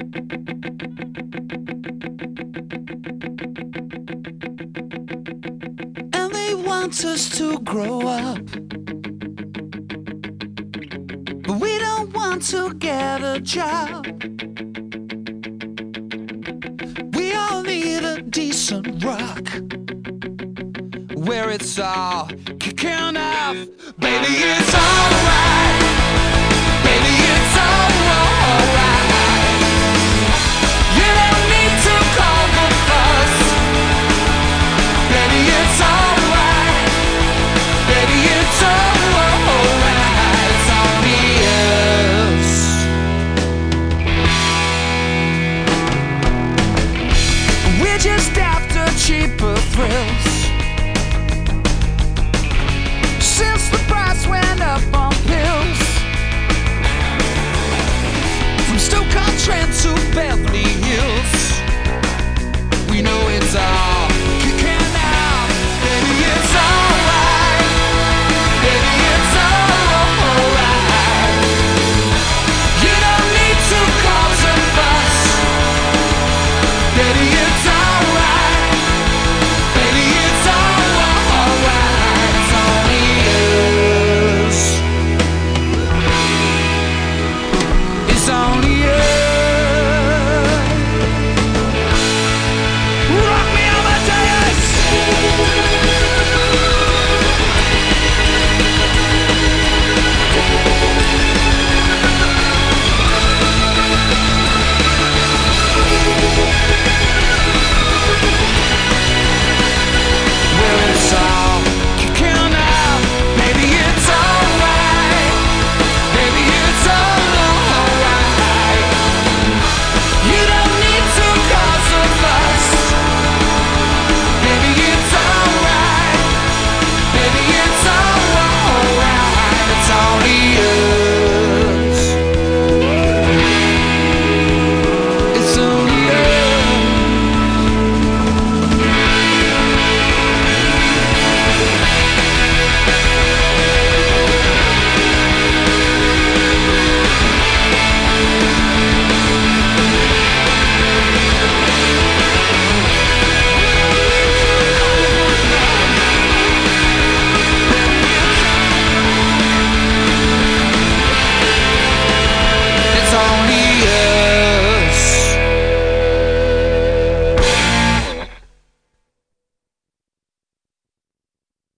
And they want us to grow up, but we don't want to get a job. We all need a decent rock where it's all kicking off. Baby, it's alright. Baby, it's